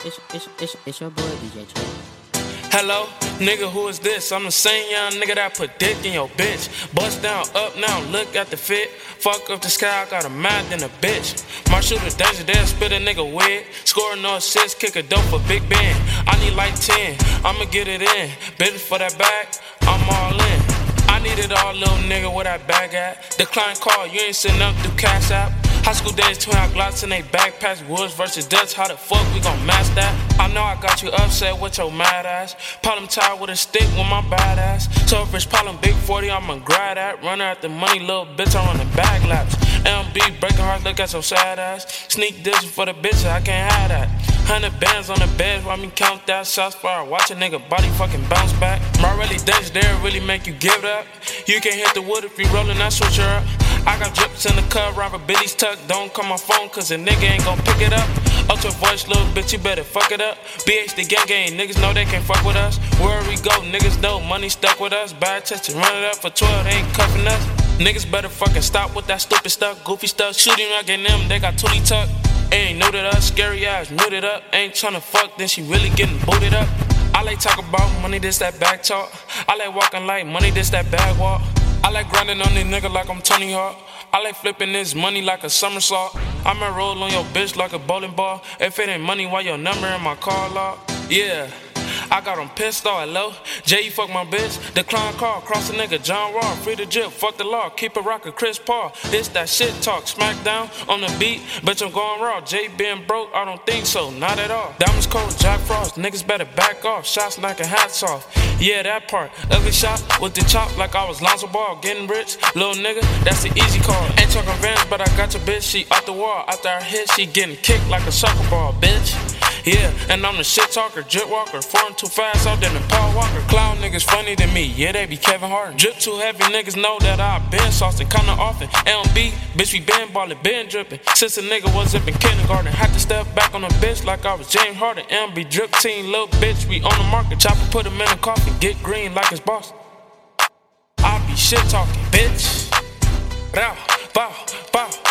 It's your boy DJ Trey. Hello, nigga, who is this? I'm the same young nigga that put dick in your bitch. Bust down, up now, look at the fit. Fuck up the sky, I got a mad than a bitch. My shooter danger, they'll spit a nigga wig. Score no assists, kick a dope for Big Ben. I need like 10, I'ma get it in. Bitch for that bag, I'm all in. I need it all, little nigga, where that bag at? Decline call, you ain't sitting up through Cash App. High school days, twin hot glocks in they backpacks. Woods versus Dutch, how the fuck we gon' match that? I know I got you upset with your mad ass. Problem tied with a stick with my bad ass. So if it's problem big 40, I'ma grab that. Runner at the money, little bitch, I run the bag laps. LB breaking hearts, look at your sad ass. Sneak this for the bitches, I can't have that. 100 bands on the bed, while me count that. Shots fire, watch a nigga body fucking bounce back. My really days there really make you give it up. You can hit the wood if you rollin', that switcher up. I got drips in the cup, Robert Billy's tuck. Don't call my phone, cause a nigga ain't gon' pick it up. Ultra voice, little bitch, you better fuck it up. BH the gang, niggas know they can't fuck with us. Where we go, niggas know money stuck with us. Bad chest to run it up for 12, they ain't cuffing us. Niggas better fucking stop with that stupid stuff, goofy stuff. Shooting right at them, they got tootie tuck. Ain't new to us, scary ass, muted up. Ain't tryna fuck, then she really getting booted up. I like talk about money, this that back talk. I like walking like money, this that bag walk. I like grinding on this nigga like I'm Tony Hawk. I like flipping this money like a somersault. I'ma roll on your bitch like a bowling ball. If it ain't money, why your number in my car log? Yeah, I got him pissed off, hello. Jay, you fuck my bitch. Decline call, cross a nigga, John Raw. Free the drip, fuck the law. Keep it rockin', Chris Paul. This that shit talk, smackdown on the beat. Bitch, I'm going raw. Jay being broke, I don't think so, not at all. Diamonds cold, Jack Frost. Niggas better back off. Shots knocking hats off. Yeah, that part. Ugly shot with the chop like I was Lonzo Ball. Getting rich, little nigga, that's the easy call. Ain't talking Vans, but I got your bitch. She off the wall. After I hit, she getting kicked like a soccer ball, bitch. Yeah, and I'm the shit talker, drip walker. Foreign too fast, out there than Paul Walker. Clown niggas funny than me, yeah, they be Kevin Hart. Drip too heavy, niggas know that I been saucing kinda often. LB, bitch, we been ballin', been drippin'. Since a nigga was up in kindergarten, had to step back on a bitch like I was James Harden. LB drip team, little bitch, we on the market. Chopper put him in the coffin, get green like it's Boston. I be shit talking, bitch. Bow, bow, bow.